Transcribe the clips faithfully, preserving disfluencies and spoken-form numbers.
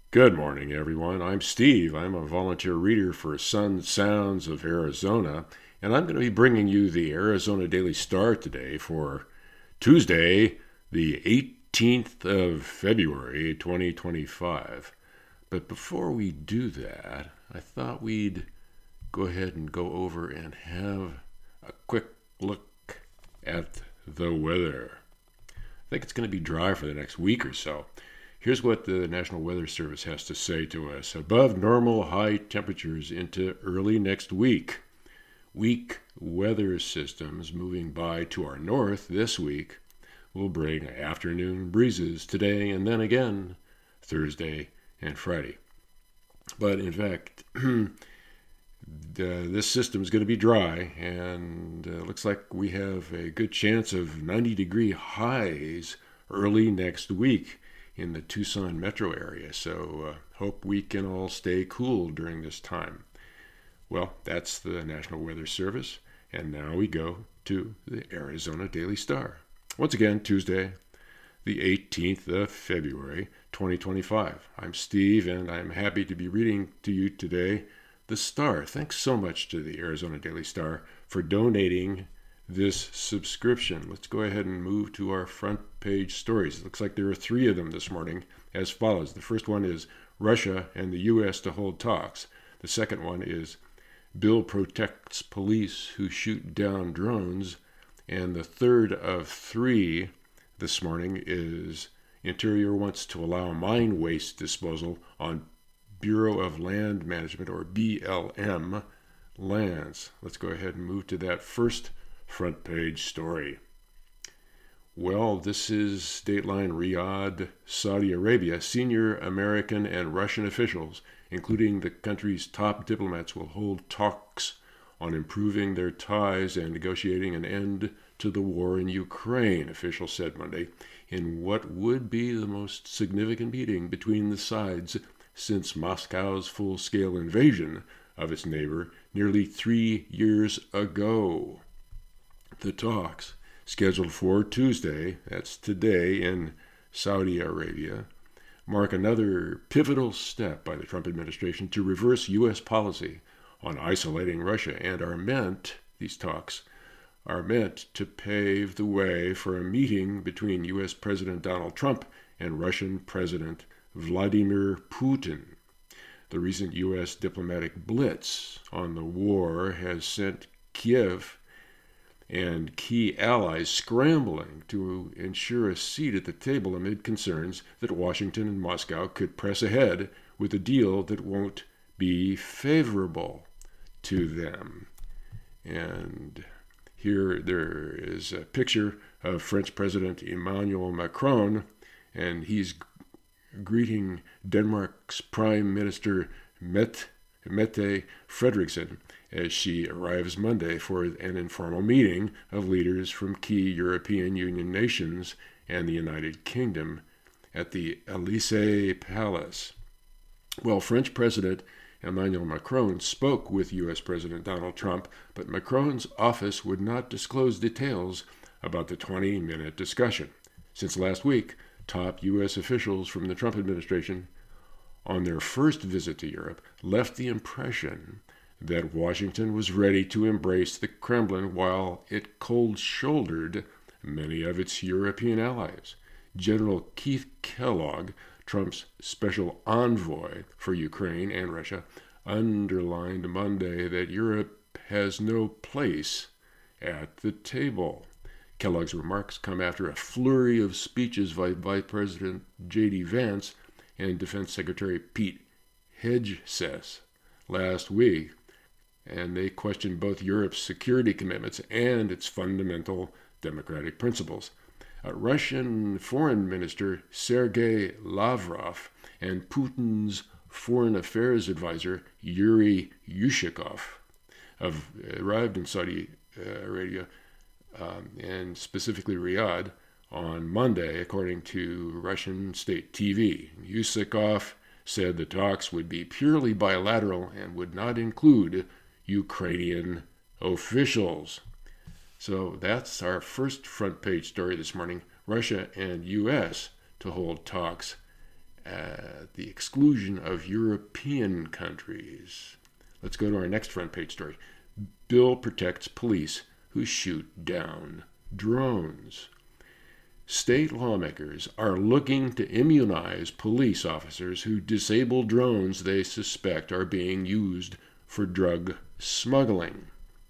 Good morning, everyone. I'm Steve. I'm a volunteer reader for Sun Sounds of Arizona, and I'm going to be bringing you the Arizona Daily Star today for Tuesday, the eighteenth of February, twenty twenty-five. But before we do that, I thought we'd go ahead and go over and have a quick look at the weather. I think it's going to be dry for the next week or so. Here's what the National Weather Service has to say to us. Above normal high temperatures into early next week. Weak weather systems moving by to our north this week will bring afternoon breezes today and then again Thursday and Friday. But in fact, uh, this system is going to be dry, and it uh, looks like we have a good chance of ninety degree highs early next week in the Tucson metro area. So uh, hope we can all stay cool during this time. Well, that's the National Weather Service. And now we go to the Arizona Daily Star. Once again, Tuesday, the eighteenth of February, twenty twenty-five. I'm Steve, and I'm happy to be reading to you today the Star. Thanks so much to the Arizona Daily Star for donating this subscription. Let's go ahead and move to our front page stories. It looks like there are three of them this morning as follows. The first one is Russia and the U S to hold talks. The second one is Bill protects police who shoot down drones. And the third of three this morning is Interior wants to allow mine waste disposal on Bureau of Land Management, or B L M, lands. Let's go ahead and move to that first front page story. Well, this is Dateline Riyadh, Saudi Arabia. Senior American and Russian officials, including the country's top diplomats, will hold talks on improving their ties and negotiating an end to the war in Ukraine, officials said Monday, in what would be the most significant meeting between the sides since Moscow's full-scale invasion of its neighbor nearly three years ago. The talks, scheduled for Tuesday, that's today in Saudi Arabia, mark another pivotal step by the Trump administration to reverse U S policy on isolating Russia and are meant, these talks, are meant to pave the way for a meeting between U S President Donald Trump and Russian President Vladimir Putin. The recent U S diplomatic blitz on the war has sent Kiev and key allies scrambling to ensure a seat at the table amid concerns that Washington and Moscow could press ahead with a deal that won't be favorable to them. And here there is a picture of French President Emmanuel Macron, and he's greeting Denmark's Prime Minister Mette, Mette Frederiksen as she arrives Monday for an informal meeting of leaders from key European Union nations and the United Kingdom at the Elysee Palace. Well, French President Emmanuel Macron spoke with U S President Donald Trump, but Macron's office would not disclose details about the twenty-minute discussion. Since last week, top U S officials from the Trump administration on their first visit to Europe left the impression that Washington was ready to embrace the Kremlin while it cold-shouldered many of its European allies. General Keith Kellogg, Trump's special envoy for Ukraine and Russia, underlined Monday that Europe has no place at the table. Kellogg's remarks come after a flurry of speeches by Vice President J D Vance and Defense Secretary Pete Hegseth last week, and they questioned both Europe's security commitments and its fundamental democratic principles. Uh, Russian Foreign Minister Sergei Lavrov and Putin's Foreign Affairs Advisor Yuri Yushakov have arrived in Saudi Arabia, um, and specifically Riyadh, on Monday, according to Russian state T V. Yushakov said the talks would be purely bilateral and would not include Ukrainian officials. So that's our first front page story this morning. Russia and U S to hold talks at the exclusion of European countries. Let's go to our next front page story. Bill protects police who shoot down drones. State lawmakers are looking to immunize police officers who disable drones they suspect are being used for drug smuggling.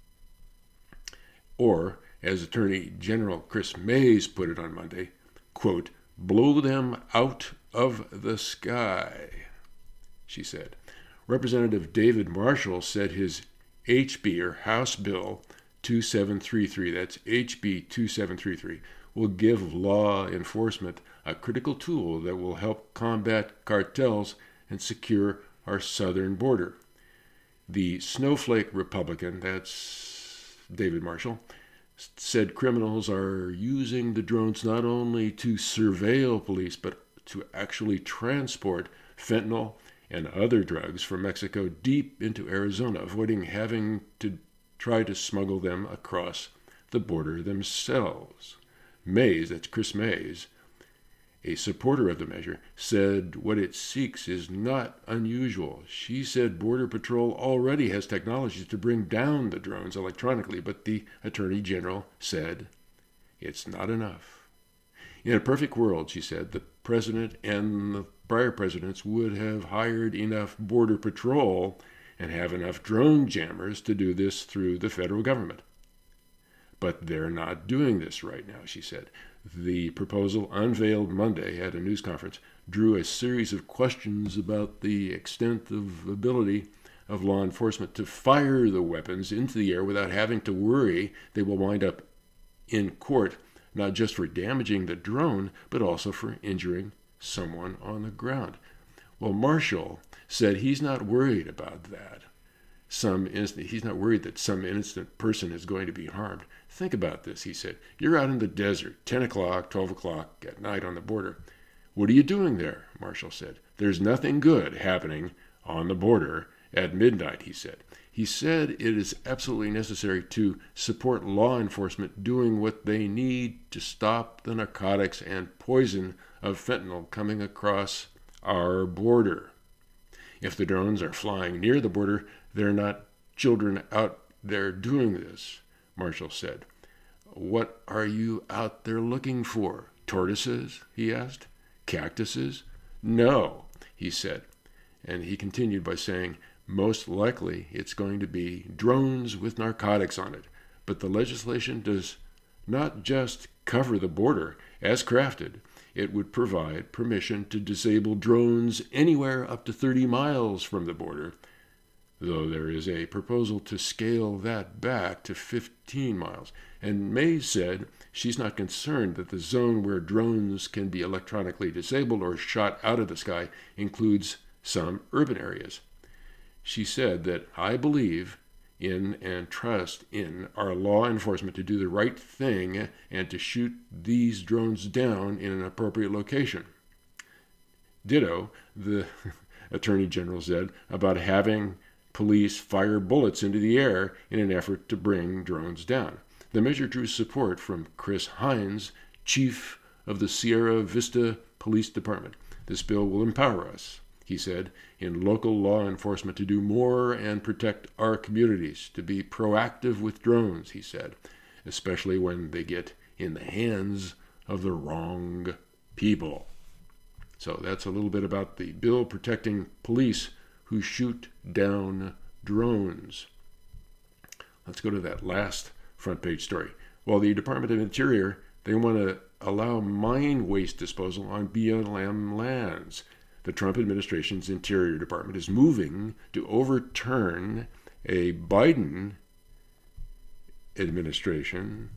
Or, as Attorney General Chris Mays put it on Monday, quote, blow them out of the sky, she said. Representative David Marshall said his H B or House Bill twenty-seven thirty-three, that's H B twenty-seven thirty-three, will give law enforcement a critical tool that will help combat cartels and secure our southern border. The snowflake Republican, that's David Marshall, said criminals are using the drones not only to surveil police, but to actually transport fentanyl and other drugs from Mexico deep into Arizona, avoiding having to try to smuggle them across the border themselves. Mays, that's Chris Mays, a supporter of the measure, said what it seeks is not unusual. She said Border Patrol already has technologies to bring down the drones electronically, but the Attorney General said it's not enough. In a perfect world, she said, the president and the prior presidents would have hired enough Border Patrol and have enough drone jammers to do this through the federal government. But they're not doing this right now, she said. The proposal, unveiled Monday at a news conference, drew a series of questions about the extent of ability of law enforcement to fire the weapons into the air without having to worry they will wind up in court, not just for damaging the drone, but also for injuring someone on the ground. Well, Marshall said he's not worried about that. Some instant, he's not worried that some innocent person is going to be harmed. Think about this, he said. You're out in the desert, ten o'clock, twelve o'clock at night on the border. What are you doing there? Marshall said. There's nothing good happening on the border at midnight, he said. He said it is absolutely necessary to support law enforcement doing what they need to stop the narcotics and poison of fentanyl coming across our border. If the drones are flying near the border, they're not children out there doing this, Marshall said. What are you out there looking for? Tortoises? He asked. Cactuses? No, he said. And he continued by saying, most likely it's going to be drones with narcotics on it. But the legislation does not just cover the border as crafted. It would provide permission to disable drones anywhere up to thirty miles from the border, though there is a proposal to scale that back to fifteen miles. And Mays said she's not concerned that the zone where drones can be electronically disabled or shot out of the sky includes some urban areas. She said that I believe in and trust in our law enforcement to do the right thing and to shoot these drones down in an appropriate location. Ditto, the Attorney General said, about having police fire bullets into the air in an effort to bring drones down. The measure drew support from Chris Hines, chief of the Sierra Vista Police Department. This bill will empower us, he said, in local law enforcement to do more and protect our communities, to be proactive with drones, he said, especially when they get in the hands of the wrong people. So that's a little bit about the bill protecting police who shoot down drones. Let's go to that last front page story. Well, the Department of Interior, they want to allow mine waste disposal on B L M lands. The Trump administration's Interior Department is moving to overturn a Biden administration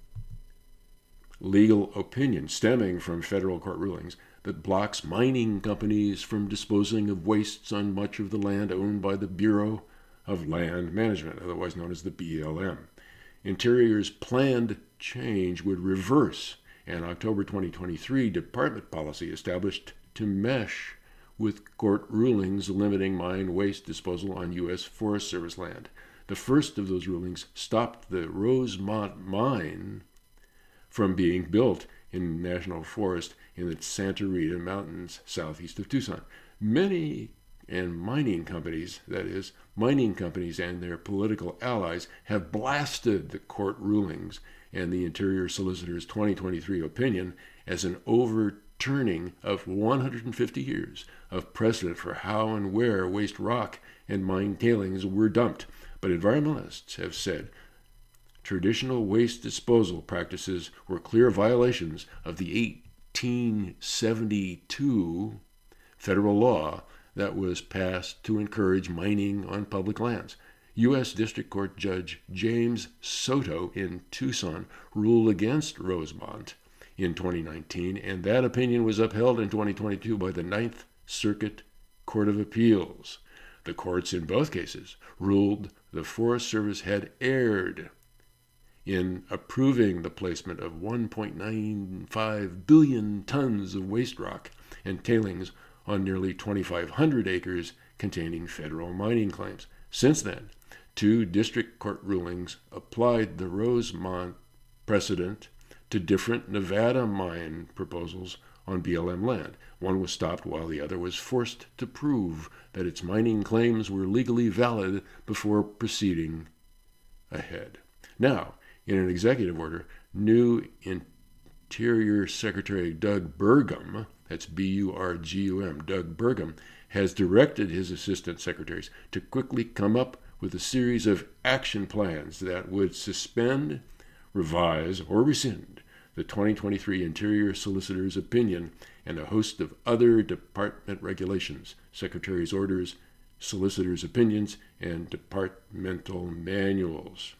legal opinion stemming from federal court rulings that blocks mining companies from disposing of wastes on much of the land owned by the Bureau of Land Management, otherwise known as the B L M. Interior's planned change would reverse an October twenty twenty-three department policy established to mesh with court rulings limiting mine waste disposal on U S Forest Service land. The first of those rulings stopped the Rosemont mine from being built in National Forest in the Santa Rita Mountains southeast of Tucson. Many and mining companies, that is, mining companies and their political allies, have blasted the court rulings and the Interior Solicitor's twenty twenty-three opinion as an overturning of one hundred fifty years of precedent for how and where waste rock and mine tailings were dumped. But environmentalists have said traditional waste disposal practices were clear violations of the eighteen seventy-two federal law that was passed to encourage mining on public lands. U S District Court Judge James Soto in Tucson ruled against Rosemont in twenty nineteen, and that opinion was upheld in twenty twenty-two by the Ninth Circuit Court of Appeals. The courts in both cases ruled the Forest Service had erred in approving the placement of one point nine five billion tons of waste rock and tailings on nearly twenty-five hundred acres containing federal mining claims. Since then, two district court rulings applied the Rosemont precedent to different Nevada mine proposals on B L M land. One was stopped while the other was forced to prove that its mining claims were legally valid before proceeding ahead. Now, in an executive order, new Interior Secretary Doug Burgum, that's B U R G U M, Doug Burgum, has directed his assistant secretaries to quickly come up with a series of action plans that would suspend, revise, or rescind the twenty twenty-three Interior Solicitor's opinion and a host of other department regulations, secretaries' orders, solicitors' opinions, and departmental manuals.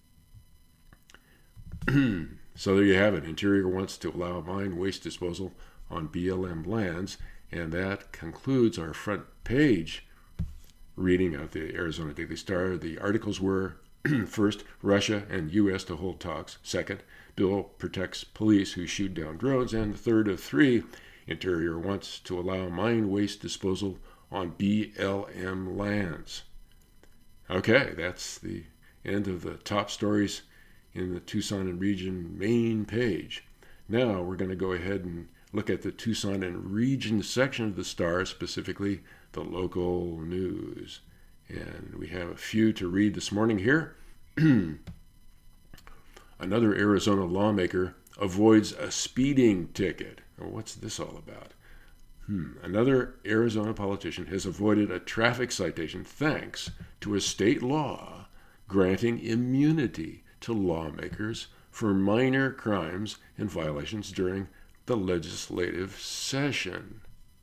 So there you have it. Interior wants to allow mine waste disposal on B L M lands, and that concludes our front page reading of the Arizona Daily Star. The articles were, first, Russia and U S to hold talks. Second, bill protects police who shoot down drones. And the third of three, Interior wants to allow mine waste disposal on B L M lands. Okay, that's the end of the top stories in the Tucson and Region main page. Now we're going to go ahead and look at the Tucson and Region section of the Star, specifically the local news. And we have a few to read this morning here. Another Arizona lawmaker avoids a speeding ticket. Well, what's this all about? Hmm. Another Arizona politician has avoided a traffic citation thanks to a state law granting immunity to lawmakers for minor crimes and violations during the legislative session.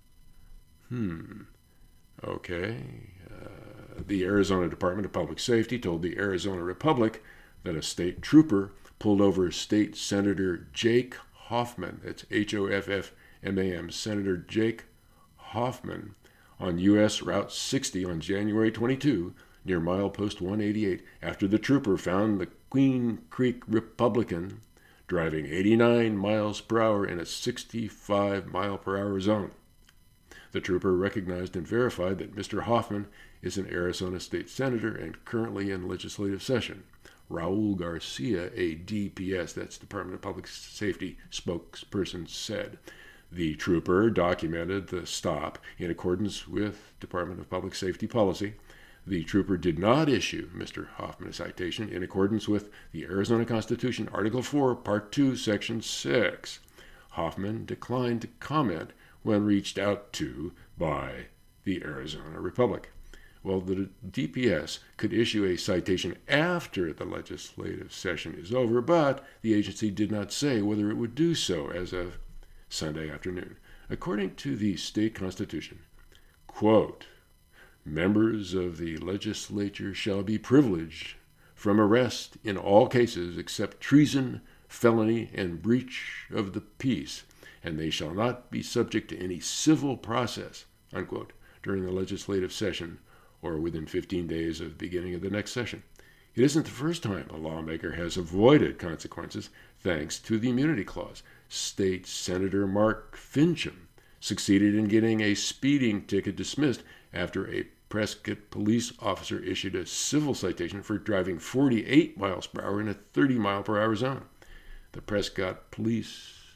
Hmm. Okay. Uh, the Arizona Department of Public Safety told the Arizona Republic that a state trooper pulled over State Senator Jake Hoffman, that's H O F F M A M, Senator Jake Hoffman, on U S Route sixty on January twenty-second near milepost one eighty-eight after the trooper found the Queen Creek Republican driving eighty-nine miles per hour in a sixty-five mile per hour zone. The trooper recognized and verified that Mister Hoffman is an Arizona state senator and currently in legislative session. Raul Garcia, a D P S, that's Department of Public Safety spokesperson, said. The trooper documented the stop in accordance with Department of Public Safety policy. The trooper did not issue Mister Hoffman a citation in accordance with the Arizona Constitution, Article four, Part two, Section six. Hoffman declined to comment when reached out to by the Arizona Republic. Well, the D P S could issue a citation after the legislative session is over, but the agency did not say whether it would do so as of Sunday afternoon. According to the state constitution, quote, members of the legislature shall be privileged from arrest in all cases except treason, felony, and breach of the peace, and they shall not be subject to any civil process, unquote, during the legislative session or within fifteen days of the beginning of the next session. It isn't the first time a lawmaker has avoided consequences thanks to the immunity clause. State Senator Mark Fincham succeeded in getting a speeding ticket dismissed after a Prescott police officer issued a civil citation for driving forty-eight miles per hour in a thirty mile per hour zone. The Prescott police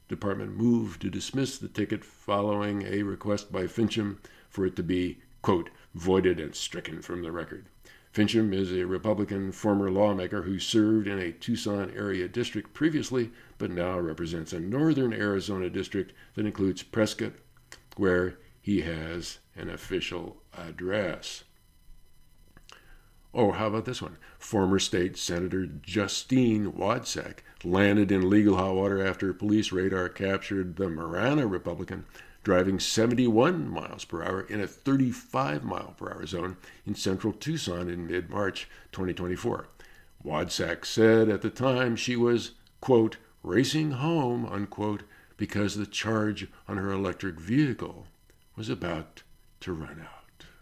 Department moved to dismiss the ticket following a request by Fincham for it to be, quote, voided and stricken from the record. Fincham is a Republican former lawmaker who served in a Tucson area district previously, but now represents a northern Arizona district that includes Prescott, where he has an official address. Oh, how about this one? Former state Senator Justine Wojcik landed in legal hot water after police radar captured the Marana Republican driving seventy-one miles per hour in a thirty-five mile per hour zone in central Tucson in mid-March twenty twenty-four. Wojcik said at the time she was, quote, racing home, unquote, because the charge on her electric vehicle was about to run out.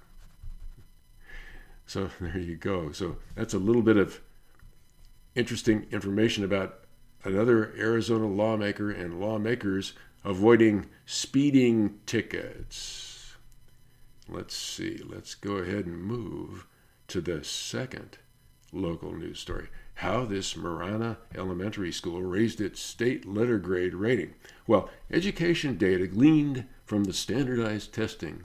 So there you go. So that's a little bit of interesting information about another Arizona lawmaker and lawmakers avoiding speeding tickets. Let's see. Let's go ahead and move to the second local news story. How this Marana Elementary School raised its state letter grade rating. Well, education data gleaned from the standardized testing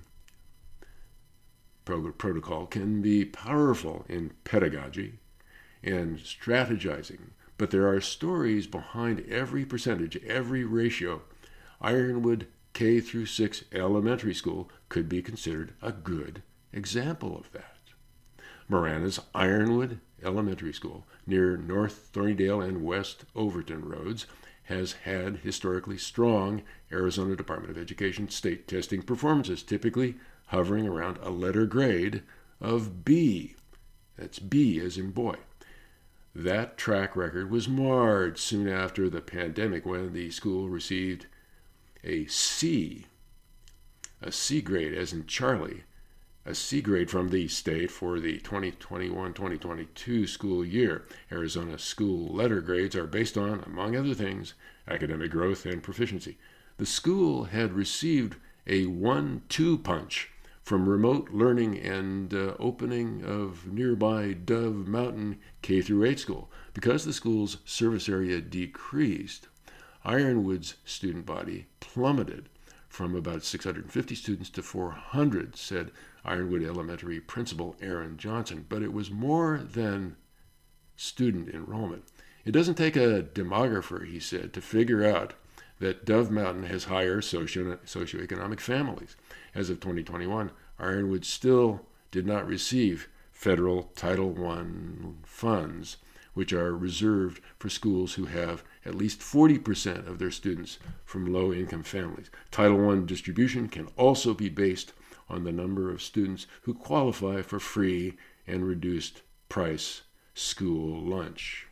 protocol can be powerful in pedagogy and strategizing, but there are stories behind every percentage, every ratio. Ironwood K through six Elementary School could be considered a good example of that. Marana's Ironwood Elementary School near North Thornydale and West Overton Roads has had historically strong Arizona Department of Education state testing performances, typically hovering around a letter grade of B. That's B as in boy. That track record was marred soon after the pandemic when the school received a C, a C grade as in Charlie, a C grade from the state for the twenty twenty-one twenty twenty-two school year. Arizona school letter grades are based on, among other things, academic growth and proficiency. The school had received a one two punch from remote learning and uh, opening of nearby Dove Mountain K through eight school. Because the school's service area decreased, Ironwood's student body plummeted from about six hundred fifty students to four hundred, said Ironwood Elementary Principal Aaron Johnson. But it was more than student enrollment. It doesn't take a demographer, he said, to figure out that Dove Mountain has higher socio- socioeconomic families. As of twenty twenty-one, Ironwood still did not receive federal Title one funds, which are reserved for schools who have at least forty percent of their students from low-income families. Title one distribution can also be based on the number of students who qualify for free and reduced price school lunch.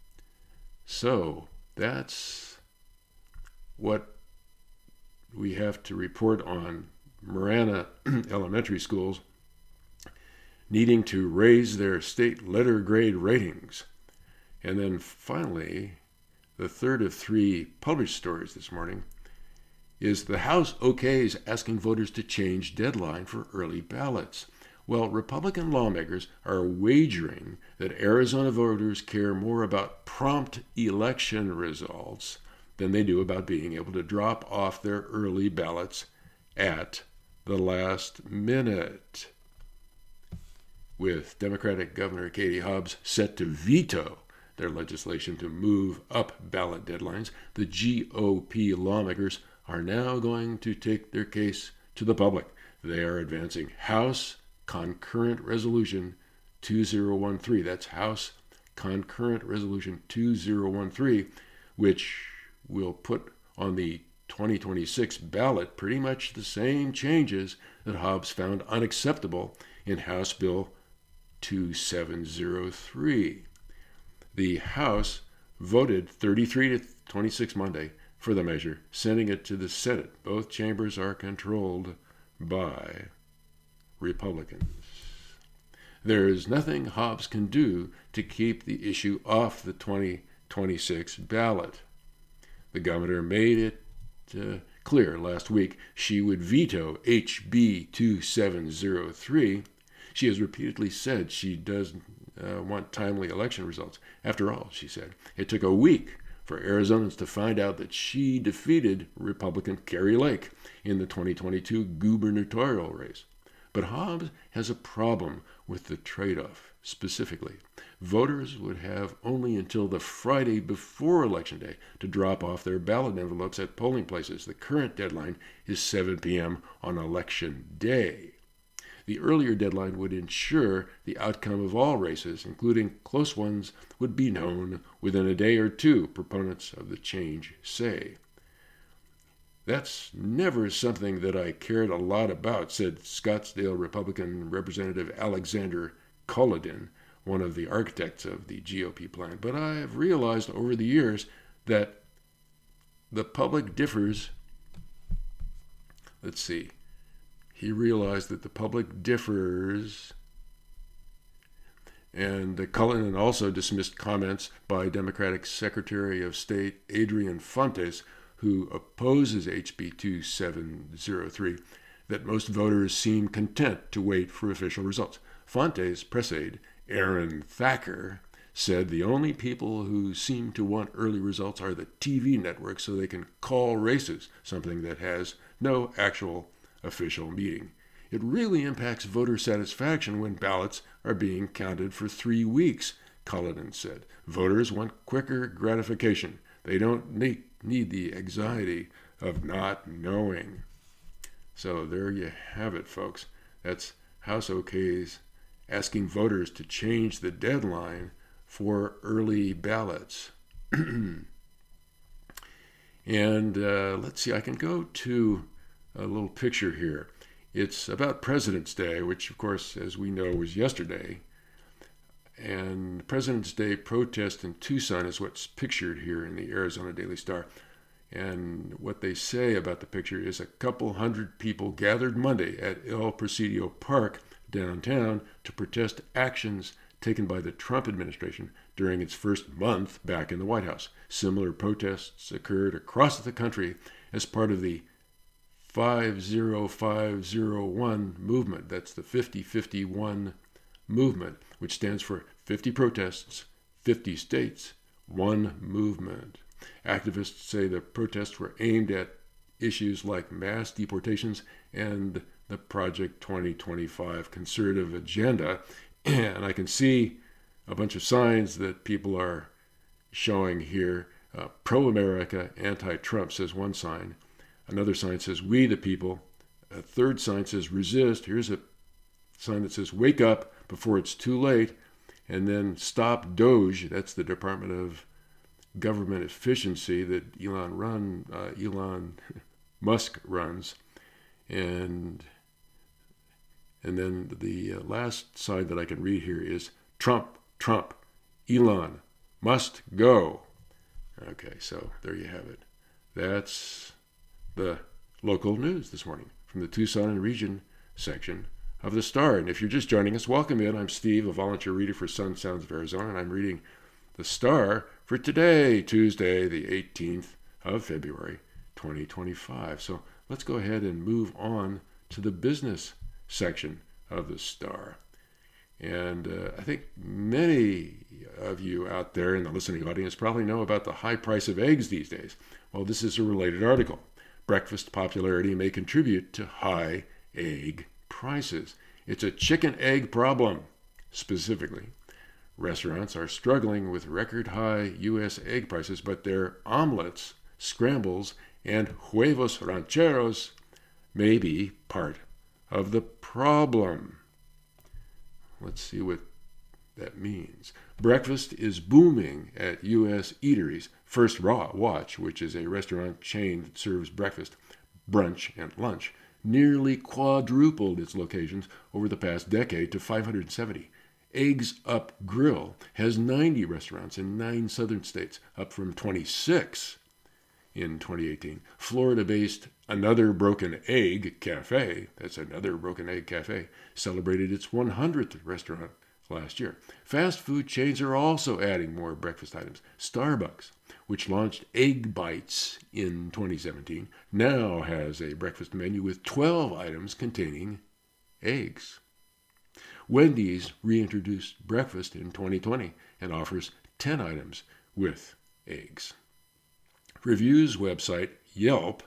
So that's what we have to report on Marana elementary schools needing to raise their state letter grade ratings. And then finally, the third of three published stories this morning is the House okays asking voters to change deadline for early ballots. Well, Republican lawmakers are wagering that Arizona voters care more about prompt election results than they do about being able to drop off their early ballots at the last minute. With Democratic Governor Katie Hobbs set to veto their legislation to move up ballot deadlines, the G O P lawmakers are now going to take their case to the public. They are advancing House Concurrent Resolution two thousand thirteen. That's House Concurrent Resolution two thousand thirteen, which will put on the twenty twenty-six ballot pretty much the same changes that Hobbs found unacceptable in House Bill two thousand seventy-three. The House voted thirty-three to twenty-six Monday for the measure, sending it to the Senate. Both chambers are controlled by Republicans. There is nothing Hobbs can do to keep the issue off the twenty twenty-six ballot. The governor made it uh, clear last week she would veto H B two thousand three. She has repeatedly said she does uh, want timely election results. After all, she said, it took a week for Arizonans to find out that she defeated Republican Kari Lake in the twenty twenty-two gubernatorial race. But Hobbs has a problem with the trade-off. Specifically, voters would have only until the Friday before Election Day to drop off their ballot envelopes at polling places. The current deadline is seven p.m. on Election Day. The earlier deadline would ensure the outcome of all races, including close ones, would be known within a day or two, proponents of the change say. That's never something that I cared a lot about, said Scottsdale Republican Representative Alexander Culloden, one of the architects of the G O P plan. But I have realized over the years that the public differs. Let's see. He realized that the public differs. And Culloden also dismissed comments by Democratic Secretary of State Adrian Fontes, who opposes H B two seven oh three, that most voters seem content to wait for official results. Fontes' press aide, Aaron Thacker, said the only people who seem to want early results are the T V networks so they can call races, something that has no actual official meeting. It really impacts voter satisfaction when ballots are being counted for three weeks, Culloden said. Voters want quicker gratification. They don't need, need the anxiety of not knowing. So there you have it, folks. That's House OK's asking voters to change the deadline for early ballots. And uh, let's see, I can go to a little picture here. It's about President's Day, which, of course, as we know, was yesterday. And President's Day protest in Tucson is what's pictured here in the Arizona Daily Star. And what they say about the picture is a couple hundred people gathered Monday at El Presidio Park downtown to protest actions taken by the Trump administration during its first month back in the White House. Similar protests occurred across the country as part of the five oh five oh one movement. That's the fifty fifty-one movement, which stands for fifty protests, fifty states, one movement. Activists say the protests were aimed at issues like mass deportations and the Project twenty twenty-five conservative agenda. And I can see a bunch of signs that people are showing here. Uh, pro-America, anti-Trump, says one sign. Another sign says, we the people. A third sign says, resist. Here's a sign that says, wake up before it's too late. And then stop Doge. That's the Department of Government Efficiency that Elon run, uh, Elon Musk runs. And and then the uh, last sign that I can read here is Trump, Trump, Elon must go. Okay, so there you have it. That's the local news this morning from the Tucson and Region section of the Star. And if you're just joining us, welcome in. I'm Steve, a volunteer reader for Sun Sounds of Arizona, and I'm reading the Star for today, Tuesday, the eighteenth of February, twenty twenty-five. So let's go ahead and move on to the business section of the Star. And uh, I think many of you out there in the listening audience probably know about the high price of eggs these days. Well, this is a related article. Breakfast popularity may contribute to high egg prices. It's a chicken egg problem, specifically. Restaurants are struggling with record high U S egg prices, but their omelets, scrambles, and huevos rancheros may be part of the problem. Let's see what that means. Breakfast is booming at U S eateries. First Watch, which is a restaurant chain that serves breakfast, brunch, and lunch, nearly quadrupled its locations over the past decade to five hundred seventy. Eggs Up Grill has ninety restaurants in nine southern states, up from twenty-six in twenty eighteen. Florida-based Another Broken Egg Cafe, that's Another Broken Egg Cafe, celebrated its one hundredth restaurant last year. Fast food chains are also adding more breakfast items. Starbucks, which launched Egg Bites in twenty seventeen, now has a breakfast menu with twelve items containing eggs. Wendy's reintroduced breakfast in twenty twenty and offers ten items with eggs. Reviews website Yelp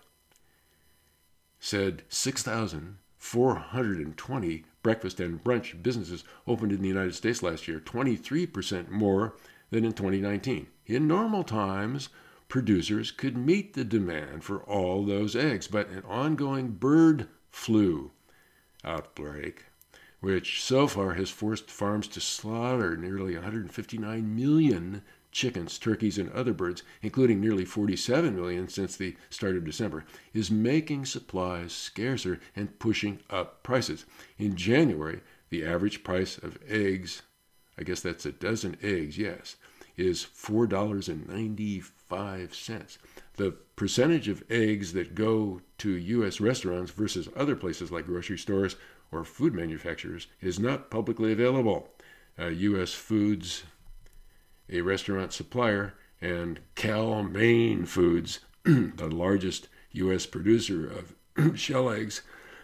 said six thousand four hundred twenty breakfast and brunch businesses opened in the United States last year, twenty-three percent more than in twenty nineteen. In normal times, producers could meet the demand for all those eggs, but an ongoing bird flu outbreak, which so far has forced farms to slaughter nearly one hundred fifty-nine million chickens, turkeys, and other birds, including nearly forty-seven million since the start of December, is making supplies scarcer and pushing up prices. In January, the average price of eggs, I guess that's a dozen eggs, yes, is four dollars and ninety-five cents. The percentage of eggs that go to U S restaurants versus other places like grocery stores or food manufacturers is not publicly available. Uh, U S Foods, a restaurant supplier, and Cal-Maine Foods, the largest U S producer of shell eggs,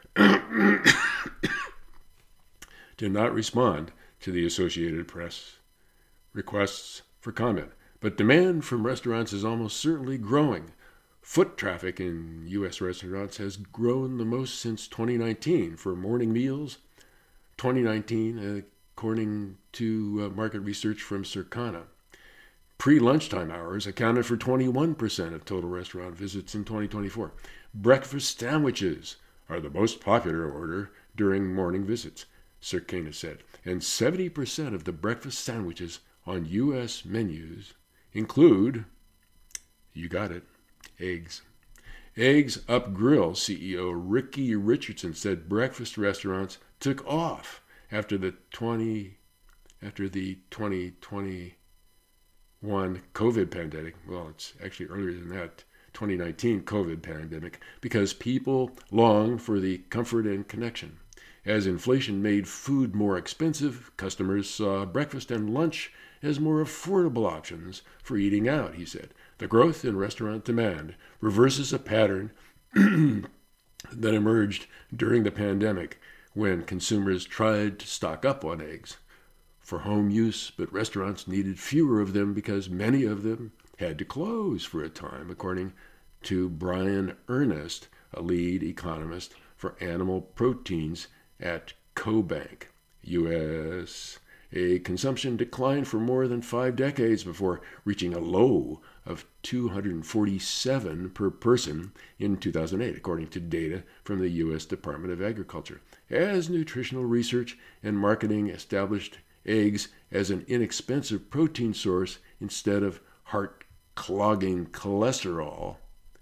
did not respond to the Associated Press requests for comment. But demand from restaurants is almost certainly growing. Foot traffic in U S restaurants has grown the most since twenty nineteen for morning meals. twenty nineteen, according to uh, market research from Circana. Pre-lunchtime hours accounted for twenty-one percent of total restaurant visits in twenty twenty-four. Breakfast sandwiches are the most popular order during morning visits, Circana said. And seventy percent of the breakfast sandwiches on U S menus include, you got it, eggs. Eggs Up Grill C E O Ricky Richardson said breakfast restaurants took off after the twenty after the twenty twenty-one COVID pandemic. Well, it's actually earlier than that, twenty nineteen COVID pandemic, because people long for the comfort and connection. As inflation made food more expensive, customers saw breakfast and lunch as more affordable options for eating out, he said. The growth in restaurant demand reverses a pattern that emerged during the pandemic when consumers tried to stock up on eggs for home use, but restaurants needed fewer of them because many of them had to close for a time, according to Brian Ernest, a lead economist for animal proteins at CoBank U S. A consumption declined for more than five decades before reaching a low of two hundred forty-seven per person in two thousand eight, according to data from the U S Department of Agriculture. As nutritional research and marketing established eggs as an inexpensive protein source instead of heart-clogging cholesterol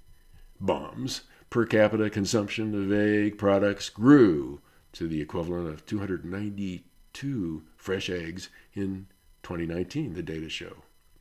bombs, per capita consumption of egg products grew to the equivalent of two hundred ninety-two fresh eggs in twenty nineteen, the data show.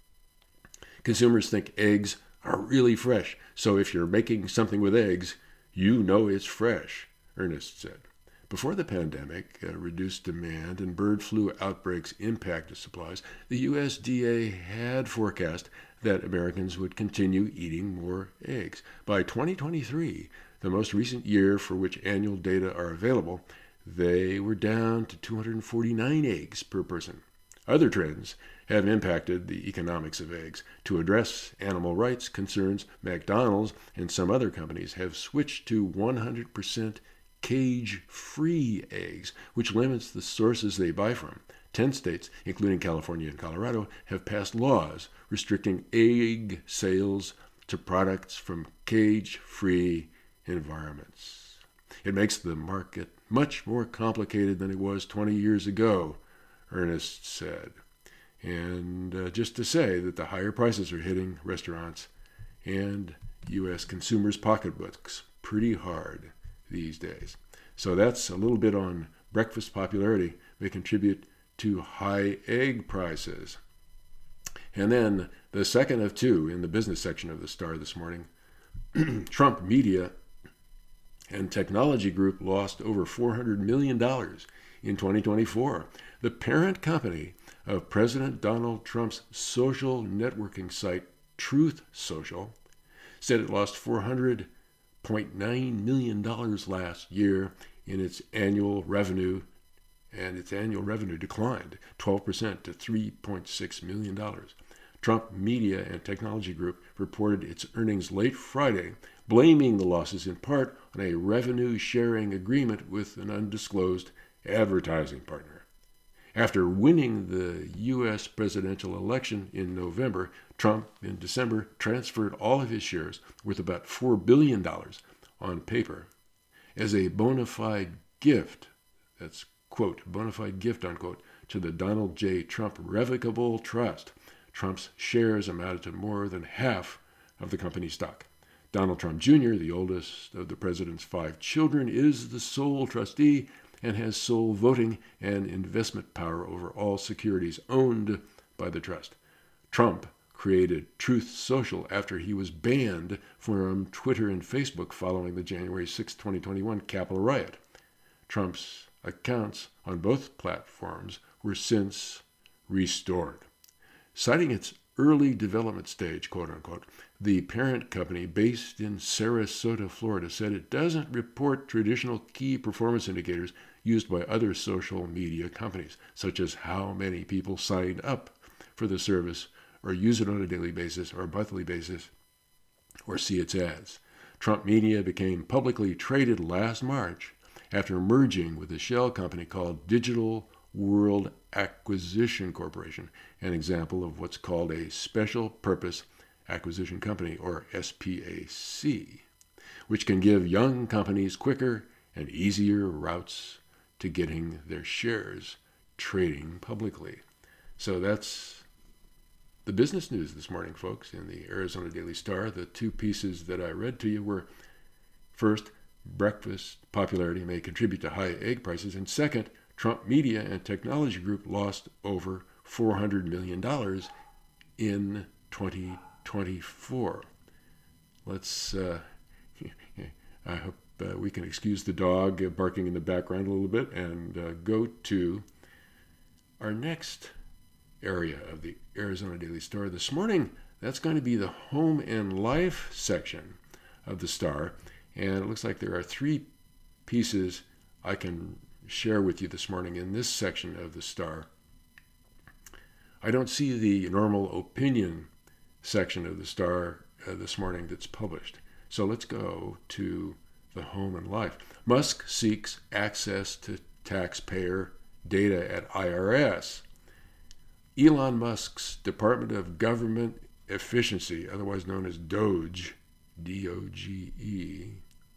Consumers think eggs are really fresh, so if you're making something with eggs, you know it's fresh, Ernest said. Before the pandemic, uh, reduced demand and bird flu outbreaks impacted supplies, the U S D A had forecast that Americans would continue eating more eggs. By twenty twenty-three, the most recent year for which annual data are available, they were down to two hundred forty-nine eggs per person. Other trends have impacted the economics of eggs. To address animal rights concerns, McDonald's and some other companies have switched to one hundred percent cage-free eggs, which limits the sources they buy from. Ten states, including California and Colorado, have passed laws restricting egg sales to products from cage-free environments. It makes the market much more complicated than it was twenty years ago, Ernest said. And uh, just to say that the higher prices are hitting restaurants and U S consumers' pocketbooks pretty hard these days. So that's a little bit on breakfast popularity may contribute to high egg prices. And then the second of two in the business section of the Star this morning, Trump Media and Technology Group lost over four hundred million dollars in twenty twenty-four. The parent company of President Donald Trump's social networking site, Truth Social, said it lost four hundred point nine million dollars last year in its annual revenue, and its annual revenue declined twelve percent to three point six million dollars. Trump Media and Technology Group reported its earnings late Friday, blaming the losses in part on a revenue-sharing agreement with an undisclosed advertising partner. After winning the U S presidential election in November, Trump, in December, transferred all of his shares, worth about four billion dollars on paper, as a bona fide gift, that's, quote, bona fide gift, unquote, to the Donald J. Trump Revocable Trust. Trump's shares amounted to more than half of the company's stock. Donald Trump Junior, the oldest of the president's five children, is the sole trustee and has sole voting and investment power over all securities owned by the trust. Trump created Truth Social after he was banned from Twitter and Facebook following the January sixth, twenty twenty-one Capitol riot. Trump's accounts on both platforms were since restored. Citing its early development stage, quote unquote, the parent company based in Sarasota, Florida, said it doesn't report traditional key performance indicators used by other social media companies, such as how many people sign up for the service or use it on a daily basis or monthly basis or see its ads. Trump Media became publicly traded last March after merging with a shell company called Digital World Acquisition Corporation, an example of what's called a Special Purpose Acquisition Company, or S P A C, which can give young companies quicker and easier routes to getting their shares trading publicly. So that's the business news this morning, folks, in the Arizona Daily Star. The two pieces that I read to you were, first, breakfast popularity may contribute to high egg prices, and second, Trump Media and Technology Group lost over four hundred million dollars in twenty twenty-four. Let's, uh, I hope uh, we can excuse the dog barking in the background a little bit and uh, go to our next area of the Arizona Daily Star. This morning, that's going to be the Home and Life section of the Star. And it looks like there are three pieces I can share with you this morning in this section of the Star. I don't see the normal opinion section of the Star uh, this morning that's published. So let's go to the Home and Life. Musk seeks access to taxpayer data at I R S. Elon Musk's Department of Government Efficiency, otherwise known as DOGE, D O G E,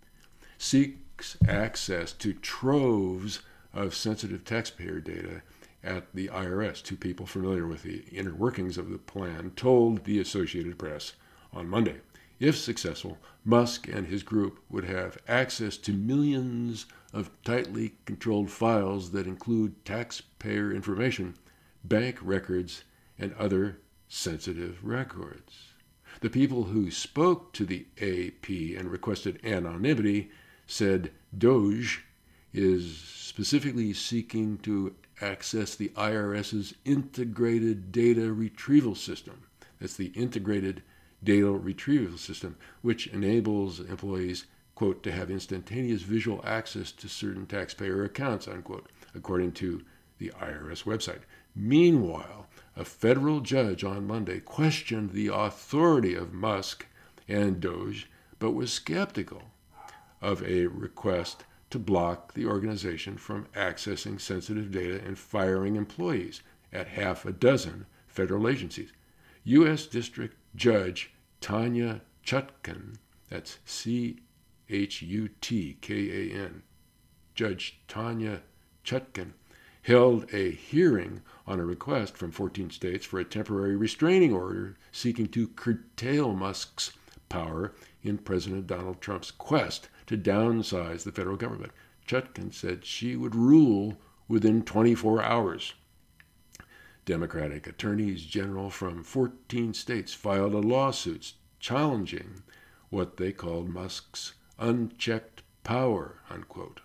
seeks access to troves of sensitive taxpayer data at the I R S. Two people familiar with the inner workings of the plan told the Associated Press on Monday. If successful, Musk and his group would have access to millions of tightly controlled files that include taxpayer information, bank records, and other sensitive records. The people who spoke to the A P and requested anonymity said DOGE is specifically seeking to access the IRS's integrated data retrieval system. That's the integrated data retrieval system, which enables employees, quote, to have instantaneous visual access to certain taxpayer accounts, unquote, according to the I R S website. Meanwhile, a federal judge on Monday questioned the authority of Musk and DOGE, but was skeptical of a request to block the organization from accessing sensitive data and firing employees at half a dozen federal agencies. U S District Judge Tanya Chutkan, that's C H U T K A N, Judge Tanya Chutkan, held a hearing on a request from fourteen states for a temporary restraining order seeking to curtail Musk's power in President Donald Trump's quest to downsize the federal government. Chutkan said she would rule within twenty-four hours. Democratic attorneys general from fourteen states filed a lawsuit challenging what they called Musk's unchecked power, unquote.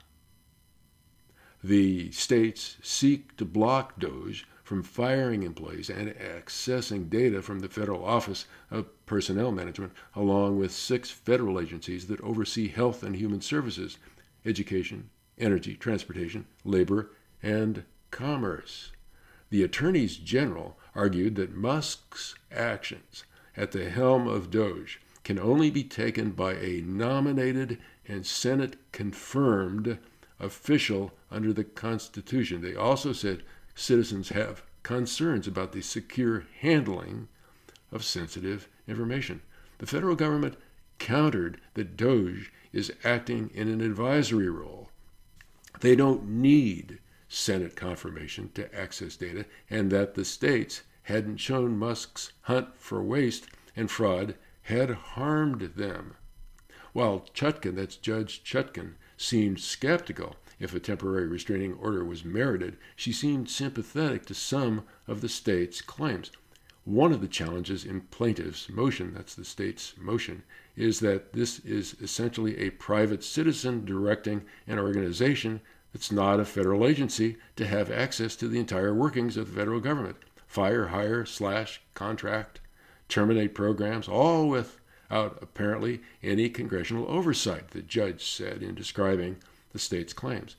The states seek to block DOGE from firing employees and accessing data from the Federal Office of Personnel Management, along with six federal agencies that oversee health and human services, education, energy, transportation, labor, and commerce. The attorneys general argued that Musk's actions at the helm of DOGE can only be taken by a nominated and Senate-confirmed official under the Constitution. They also said citizens have concerns about the secure handling of sensitive information. The federal government countered that DOGE is acting in an advisory role. They don't need Senate confirmation to access data, and that the states hadn't shown Musk's hunt for waste and fraud had harmed them. While Chutkan, that's Judge Chutkan, seemed skeptical if a temporary restraining order was merited, she seemed sympathetic to some of the state's claims. One of the challenges in plaintiff's motion, that's the state's motion, is that this is essentially a private citizen directing an organization that's not a federal agency to have access to the entire workings of the federal government. Fire, hire, slash, contract, terminate programs, all without apparently any congressional oversight, the judge said in describing the state's claims.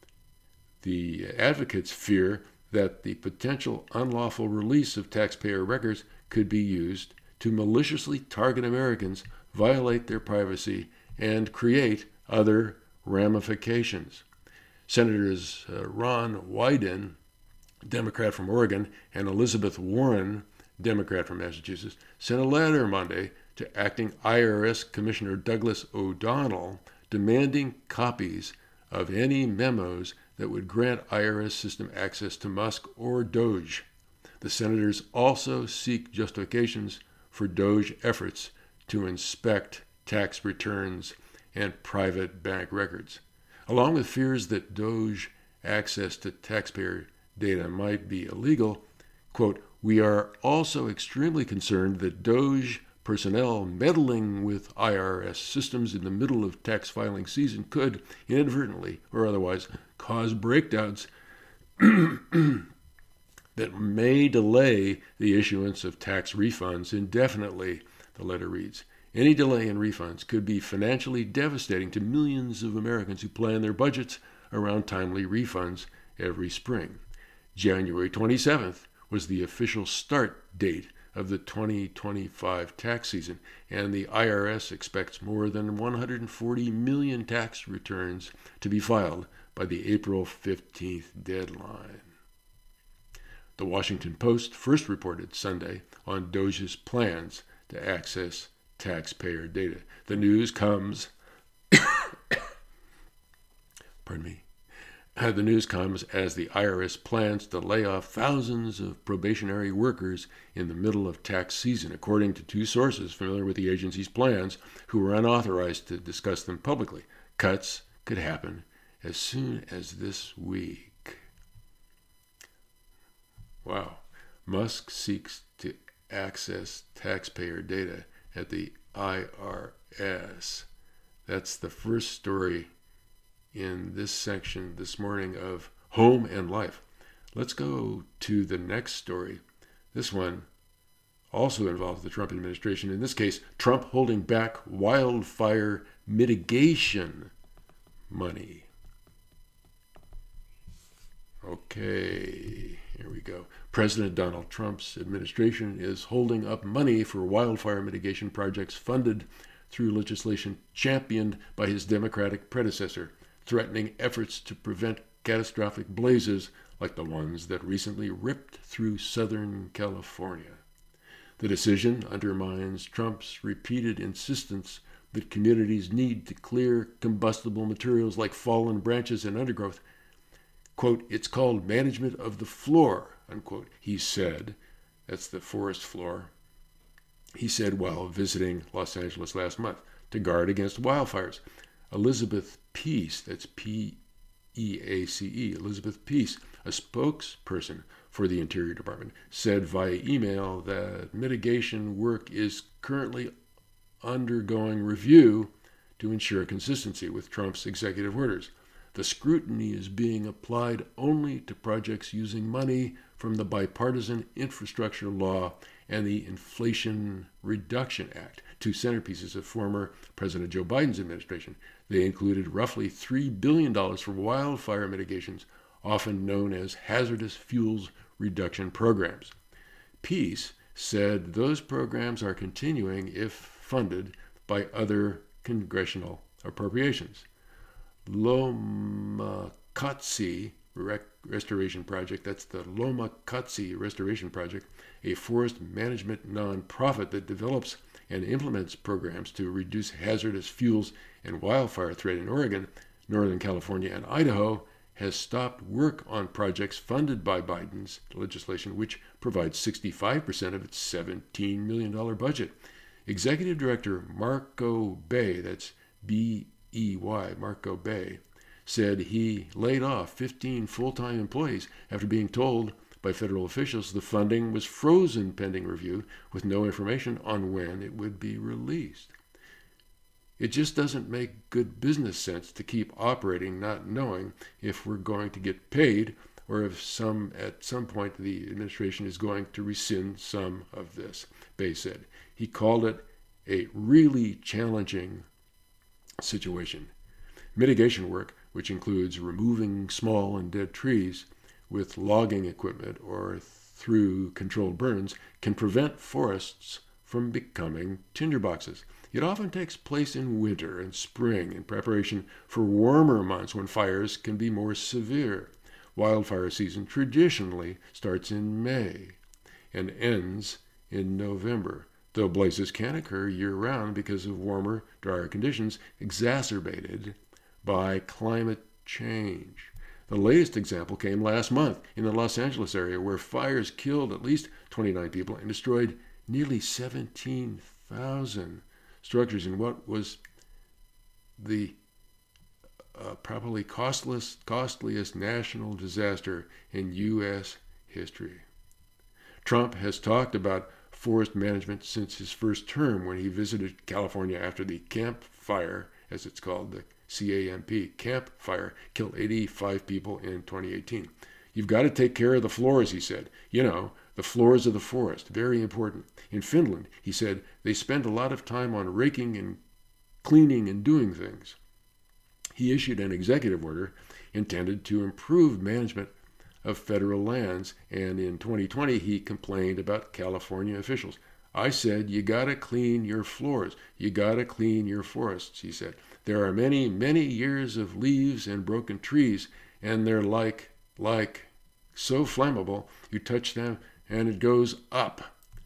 The advocates fear that the potential unlawful release of taxpayer records could be used to maliciously target Americans, violate their privacy, and create other ramifications. Senators uh, Ron Wyden, Democrat from Oregon, and Elizabeth Warren, Democrat from Massachusetts, sent a letter Monday to acting I R S Commissioner Douglas O'Donnell demanding copies of any memos that would grant I R S system access to Musk or DOGE. The senators also seek justifications for DOGE efforts to inspect tax returns and private bank records. Along with fears that DOGE access to taxpayer data might be illegal, quote, we are also extremely concerned that DOGE personnel meddling with I R S systems in the middle of tax filing season could inadvertently or otherwise cause breakdowns that may delay the issuance of tax refunds indefinitely, the letter reads. Any delay in refunds could be financially devastating to millions of Americans who plan their budgets around timely refunds every spring. January twenty-seventh was the official start date of the twenty twenty-five tax season, and the I R S expects more than one hundred forty million tax returns to be filed by the April fifteenth deadline. The Washington Post first reported Sunday on DOGE's plans to access taxpayer data. The news comes, pardon me, uh, the news comes as the I R S plans to lay off thousands of probationary workers in the middle of tax season, according to two sources familiar with the agency's plans who were unauthorized to discuss them publicly. Cuts could happen as soon as this week. Wow. Musk seeks to access taxpayer data at the I R S. That's the first story in this section this morning of Home and Life. Let's go to the next story. This one also involves the Trump administration. In this case, Trump holding back wildfire mitigation money. Okay, here we go. President Donald Trump's administration is holding up money for wildfire mitigation projects funded through legislation championed by his Democratic predecessor, threatening efforts to prevent catastrophic blazes like the ones that recently ripped through Southern California. The decision undermines Trump's repeated insistence that communities need to clear combustible materials like fallen branches and undergrowth. Quote, it's called management of the floor, unquote, he said. That's the forest floor. He said while visiting Los Angeles last month to guard against wildfires. Elizabeth Peace, that's P E A C E, Elizabeth Peace, a spokesperson for the Interior Department, said via email that mitigation work is currently undergoing review to ensure consistency with Trump's executive orders. The scrutiny is being applied only to projects using money from the Bipartisan Infrastructure Law and the Inflation Reduction Act, two centerpieces of former President Joe Biden's administration. They included roughly three billion dollars for wildfire mitigations, often known as hazardous fuels reduction programs. Peace said those programs are continuing if funded by other congressional appropriations. Lomacotsi Restoration Project, that's the Lomacotsi Restoration Project, a forest management nonprofit that develops and implements programs to reduce hazardous fuels and wildfire threat in Oregon, Northern California, and Idaho, has stopped work on projects funded by Biden's legislation, which provides sixty-five percent of its seventeen million dollars budget. Executive Director Marco Bay, that's B E Y, Marco Bay, said he laid off fifteen full-time employees after being told by federal officials the funding was frozen pending review with no information on when it would be released. It just doesn't make good business sense to keep operating not knowing if we're going to get paid or if some at some point the administration is going to rescind some of this, Bay said. He called it a really challenging situation. Mitigation work, which includes removing small and dead trees with logging equipment or through controlled burns, can prevent forests from becoming tinderboxes. It often takes place in winter and spring in preparation for warmer months when fires can be more severe. Wildfire season traditionally starts in May and ends in November, though blazes can occur year-round because of warmer, drier conditions exacerbated by climate change. The latest example came last month in the Los Angeles area, where fires killed at least twenty-nine people and destroyed nearly seventeen thousand structures in what was the uh, probably costless, costliest national disaster in U S history. Trump has talked about forest management since his first term when he visited California after the Camp Fire, as it's called, the C A M P, Camp Fire, killed eighty-five people in twenty eighteen. You've got to take care of the floors, he said. You know, the floors of the forest, very important. In Finland, he said, they spend a lot of time on raking and cleaning and doing things. He issued an executive order intended to improve management of federal lands, and in twenty twenty, he complained about California officials. I said, you got to clean your floors. You got to clean your forests, he said. There are many, many years of leaves and broken trees, and they're like, like, so flammable, you touch them and it goes up.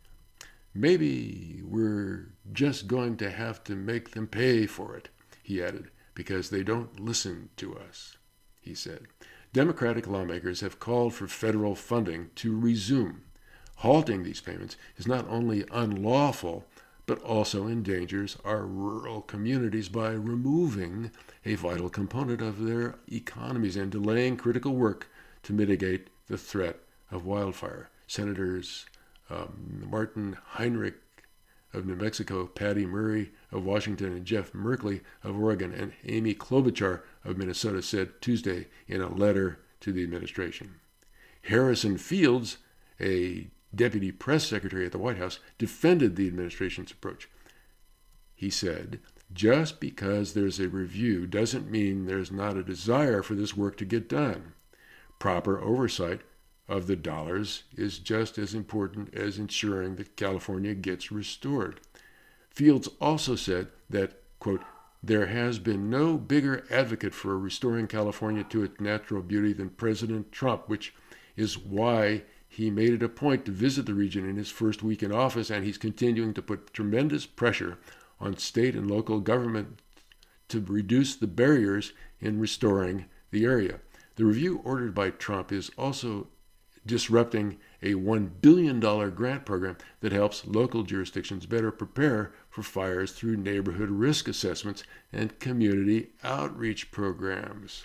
Maybe we're just going to have to make them pay for it, he added, because they don't listen to us, he said. Democratic lawmakers have called for federal funding to resume. Halting these payments is not only unlawful, but also endangers our rural communities by removing a vital component of their economies and delaying critical work to mitigate the threat of wildfire. Senators um, Martin Heinrich of New Mexico, Patty Murray of Washington, and Jeff Merkley of Oregon, and Amy Klobuchar of Minnesota said Tuesday in a letter to the administration. Harrison Fields, a deputy press secretary at the White House, defended the administration's approach. He said, just because there's a review doesn't mean there's not a desire for this work to get done. Proper oversight of the dollars is just as important as ensuring that California gets restored. Fields also said that, quote, there has been no bigger advocate for restoring California to its natural beauty than President Trump, which is why he made it a point to visit the region in his first week in office, and he's continuing to put tremendous pressure on state and local government to reduce the barriers in restoring the area. The review ordered by Trump is also disrupting a one billion dollars grant program that helps local jurisdictions better prepare for fires through neighborhood risk assessments and community outreach programs.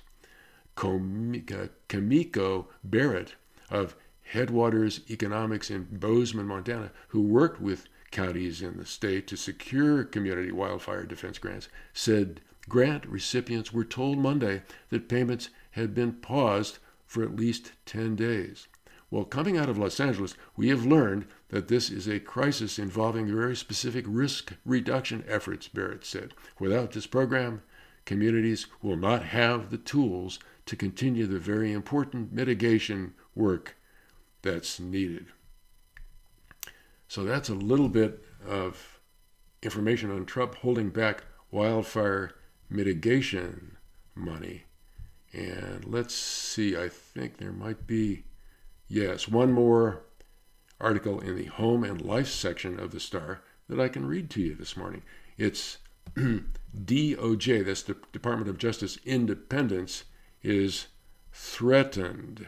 Kamiko Barrett of Headwaters Economics in Bozeman, Montana, who worked with counties in the state to secure community wildfire defense grants, said grant recipients were told Monday that payments had been paused for at least ten days. Well, coming out of Los Angeles, we have learned that this is a crisis involving very specific risk reduction efforts, Barrett said. Without this program, communities will not have the tools to continue the very important mitigation work that's needed. So that's a little bit of information on Trump holding back wildfire mitigation money. And let's see, I think there might be, yes, one more article in the Home and Life section of the Star that I can read to you this morning. It's D O J, that's the Department of Justice independence, is threatened.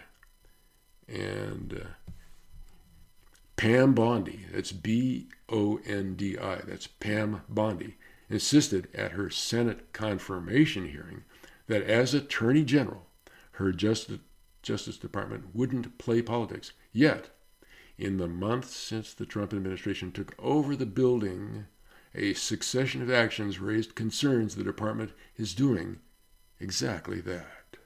And uh, Pam Bondi, that's B O N D I, that's Pam Bondi, insisted at her Senate confirmation hearing that as Attorney General, her Justice, Justice Department wouldn't play politics. Yet, in the months since the Trump administration took over the building, a succession of actions raised concerns the department is doing exactly that.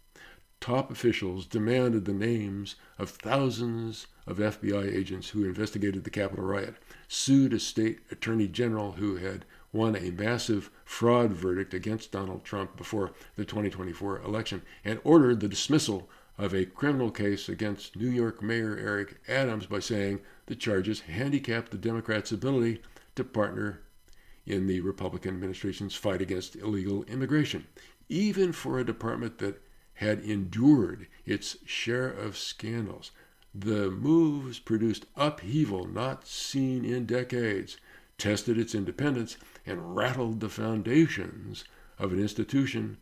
Top officials demanded the names of thousands of F B I agents who investigated the Capitol riot, sued a state attorney general who had won a massive fraud verdict against Donald Trump before the twenty twenty-four election, and ordered the dismissal of a criminal case against New York Mayor Eric Adams by saying the charges handicapped the Democrats' ability to partner in the Republican administration's fight against illegal immigration, even for a department that had endured its share of scandals. The moves produced upheaval not seen in decades, tested its independence, and rattled the foundations of an institution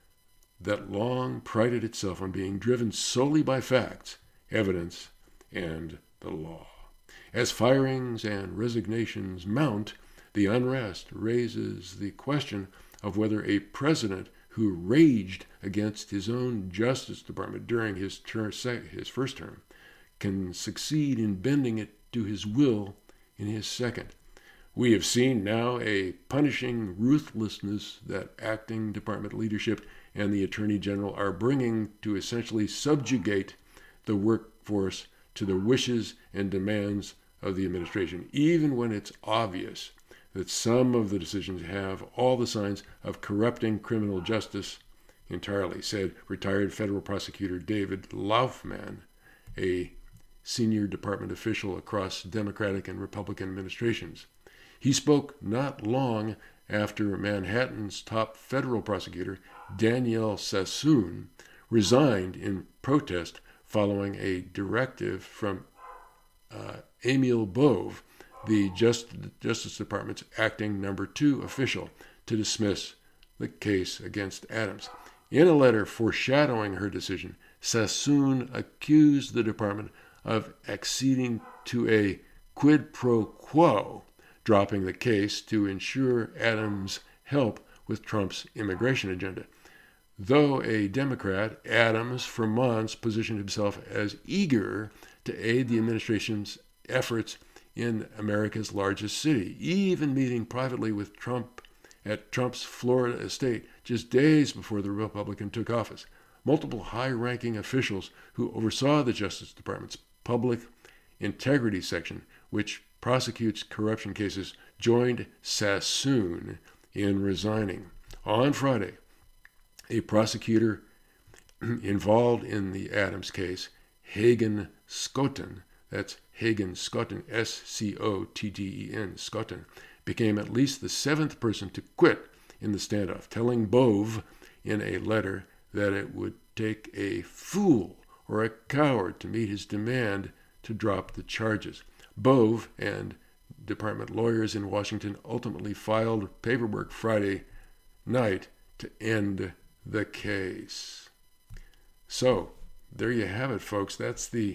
that long prided itself on being driven solely by facts, evidence, and the law. As firings and resignations mount, the unrest raises the question of whether a president who raged against his own Justice Department during his, ter- his first term can succeed in bending it to his will in his second. We have seen now a punishing ruthlessness that acting department leadership and the Attorney General are bringing to essentially subjugate the workforce to the wishes and demands of the administration, even when it's obvious that some of the decisions have all the signs of corrupting criminal justice entirely, said retired federal prosecutor David Laufman, a senior department official across Democratic and Republican administrations. He spoke not long after Manhattan's top federal prosecutor, Danielle Sassoon, resigned in protest following a directive from uh, Emil Bove, the Just, Justice Department's acting number two official, to dismiss the case against Adams. In a letter foreshadowing her decision, Sassoon accused the department of acceding to a quid pro quo, dropping the case to ensure Adams' help with Trump's immigration agenda. Though a Democrat, Adams for months positioned himself as eager to aid the administration's efforts in America's largest city, even meeting privately with Trump at Trump's Florida estate just days before the Republican took office. Multiple high-ranking officials who oversaw the Justice Department's public integrity section, which prosecutes corruption cases, joined Sassoon in resigning. On Friday, a prosecutor involved in the Adams case, Hagen Skotten, that's Hagen Skotten, S C O T T E N, Skotten, became at least the seventh person to quit in the standoff, telling Bove in a letter that it would take a fool or a coward to meet his demand to drop the charges. Bove and department lawyers in Washington ultimately filed paperwork Friday night to end the case. So, there you have it, folks. That's the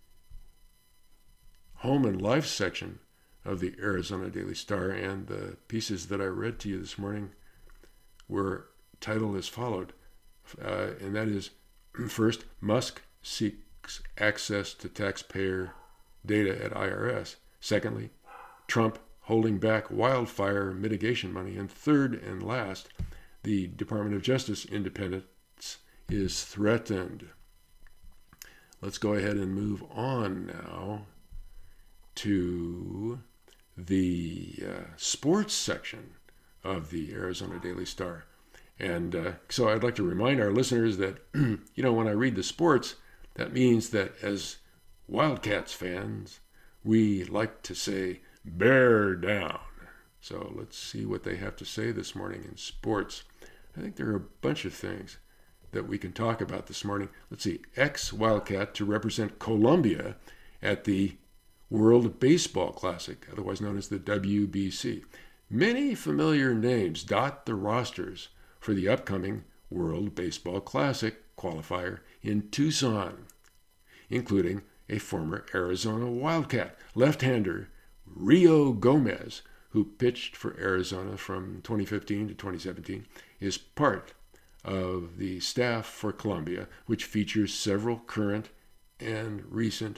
Home and Life section of the Arizona Daily Star, and the pieces that I read to you this morning were titled as followed, uh, and that is, first, Musk seeks access to taxpayer data at I R S. Secondly, Trump holding back wildfire mitigation money. And third and last, the Department of Justice independence is threatened. Let's go ahead and move on now to the uh, sports section of the Arizona Daily Star. And uh, so I'd like to remind our listeners that, you know, when I read the sports, that means that as Wildcats fans, we like to say, bear down. So let's see what they have to say this morning in sports. I think there are a bunch of things that we can talk about this morning. Let's see, ex-Wildcat to represent Colombia at the World Baseball Classic, otherwise known as the W B C. Many familiar names dot the rosters for the upcoming World Baseball Classic qualifier in Tucson, including a former Arizona Wildcat, left-hander Rio Gomez, who pitched for Arizona from twenty fifteen to twenty seventeen, is part of the staff for Colombia, which features several current and recent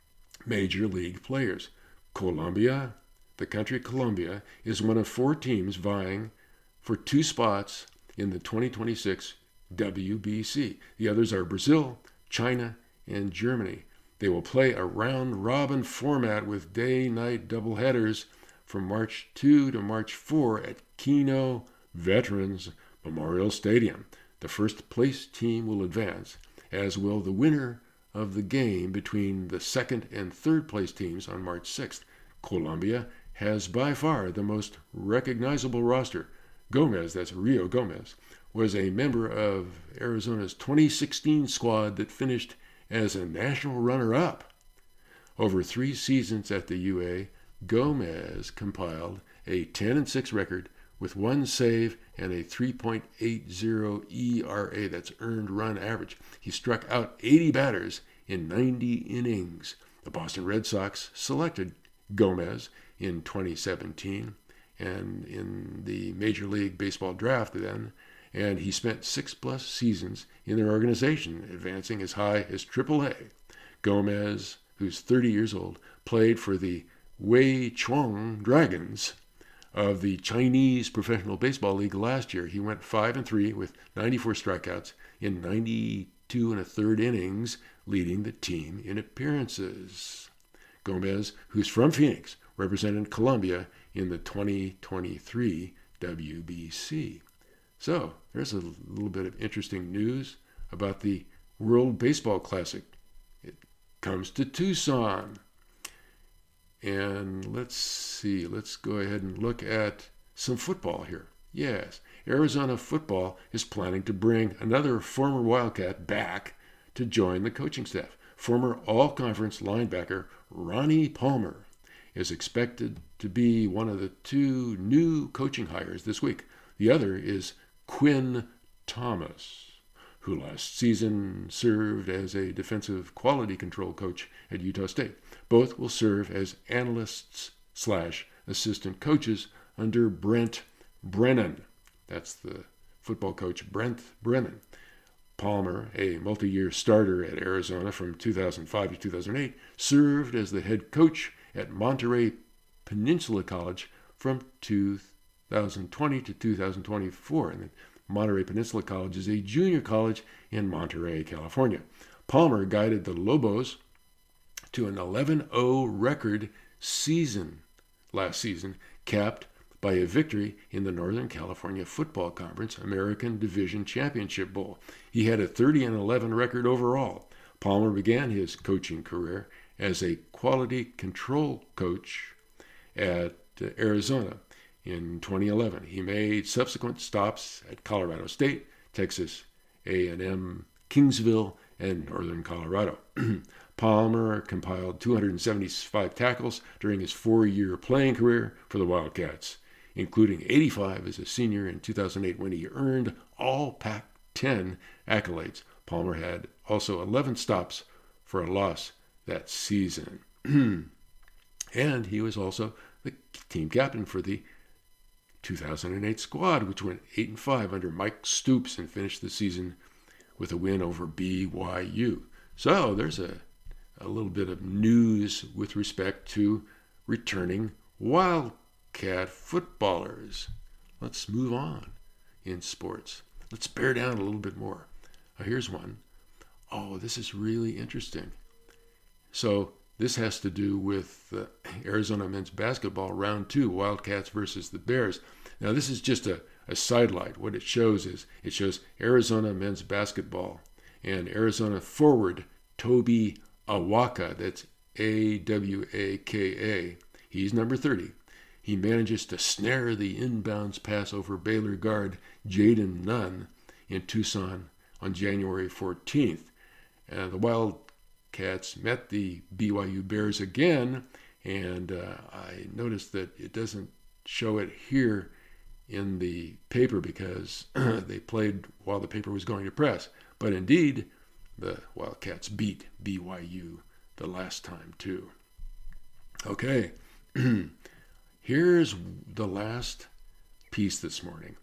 major league players. Colombia, the country Colombia, is one of four teams vying for two spots in the twenty twenty-six W B C. The others are Brazil, China, and Germany. They will play a round-robin format with day-night doubleheaders from March second to March fourth at Kino Veterans Memorial Stadium. The first-place team will advance, as will the winner of the game between the second and third-place teams on March sixth. Colombia has by far the most recognizable roster. Gomez, that's Rio Gomez, was a member of Arizona's twenty sixteen squad that finished as a national runner-up. Over three seasons at the U A, Gomez compiled a ten and six record with one save and a three point eight oh E R A, that's earned run average. He struck out eighty batters in ninety innings. The Boston Red Sox selected Gomez in twenty seventeen and in the Major League Baseball draft then, and he spent six plus seasons in their organization, advancing as high as triple A. Gomez, who's thirty years old, played for the Wei Chuang Dragons of the Chinese Professional Baseball League last year. He went five and three with ninety-four strikeouts in ninety-two and a third innings, leading the team in appearances. Gomez, who's from Phoenix, represented Colombia in the twenty twenty-three W B C. So there's a little bit of interesting news about the World Baseball Classic. It comes to Tucson. And let's see, let's go ahead and look at some football here. Yes, Arizona football is planning to bring another former Wildcat back to join the coaching staff. Former all-conference linebacker Ronnie Palmer is expected to be one of the two new coaching hires this week. The other is Quinn Thomas, who last season served as a defensive quality control coach at Utah State. Both will serve as analysts slash assistant coaches under Brent Brennan. That's the football coach, Brent Brennan. Palmer, a multi-year starter at Arizona from two thousand five to two thousand eight, served as the head coach at Monterey Peninsula College from two thousand twenty to two thousand twenty-four. And Monterey Peninsula College is a junior college in Monterey, California. Palmer guided the Lobos to an eleven oh record season last season, capped by a victory in the Northern California Football Conference American Division Championship Bowl. He had a thirty and eleven record overall. Palmer began his coaching career as a quality control coach at Arizona in twenty eleven. He made subsequent stops at Colorado State, Texas A and M, Kingsville, and Northern Colorado. Palmer compiled two hundred seventy-five tackles during his four-year playing career for the Wildcats, including eighty-five as a senior in two thousand eight when he earned all Pac ten accolades. Palmer had also eleven stops for a loss that season. And he was also the team captain for the two thousand eight squad, which went eight and five under Mike Stoops and finished the season with a win over B Y U. So there's a, a little bit of news with respect to returning Wildcat footballers. Let's move on in sports. Let's bear down a little bit more. Now, here's one. Oh, this is really interesting. So this has to do with uh, Arizona men's basketball round two, Wildcats versus the Bears. Now, this is just a, a sidelight. What it shows is it shows Arizona men's basketball and Arizona forward Toby Awaka. That's A W A K A. He's number thirty. He manages to snare the inbounds pass over Baylor guard Jaden Nunn in Tucson on January fourteenth. And the Wildcats met the B Y U Bears again, and uh, I noticed that it doesn't show it here in the paper because they played while the paper was going to press. But indeed, the Wildcats beat B Y U the last time too. Okay, here's the last piece this morning.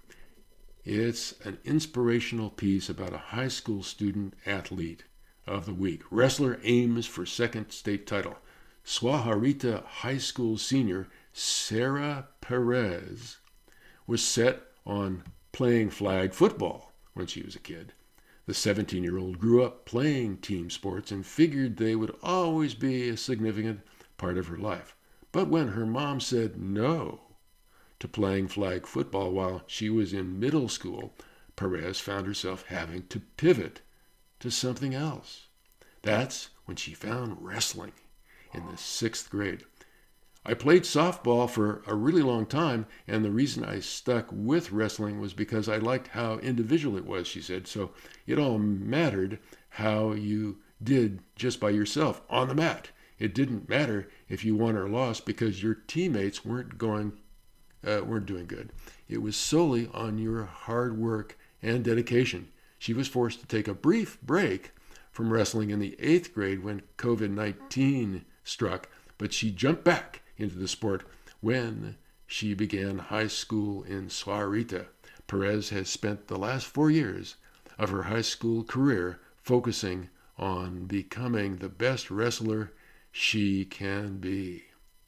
It's an inspirational piece about a high school student athlete of the week. Wrestler aims for second state title. Suarita High School senior Sarah Perez was set on playing flag football when she was a kid. The seventeen-year-old grew up playing team sports and figured they would always be a significant part of her life. But when her mom said no to playing flag football while she was in middle school, Perez found herself having to pivot to something else. That's when she found wrestling in the sixth grade. I played softball for a really long time, and the reason I stuck with wrestling was because I liked how individual it was, she said. So it all mattered how you did just by yourself on the mat. It didn't matter if you won or lost because your teammates weren't going, uh, weren't doing good. It was solely on your hard work and dedication. She was forced to take a brief break from wrestling in the eighth grade when covid nineteen struck, but she jumped back into the sport when she began high school in Suarita. Perez has spent the last four years of her high school career focusing on becoming the best wrestler she can be.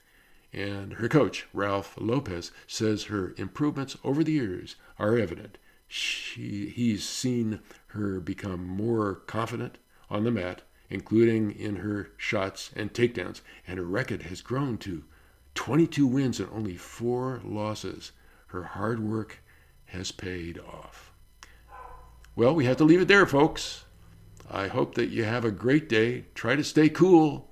And her coach, Ralph Lopez, says her improvements over the years are evident. She, he's seen her become more confident on the mat, including in her shots and takedowns, and her record has grown to twenty-two wins and only four losses. Her hard work has paid off. Well, we have to leave it there, folks. I hope that you have a great day. Try to stay cool.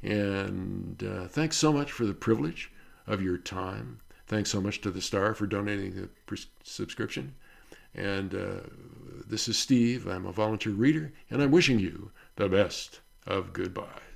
And uh, thanks so much for the privilege of your time. Thanks so much to the Star for donating the pres- subscription. And uh, this is Steve. I'm a volunteer reader, and I'm wishing you the best of goodbyes.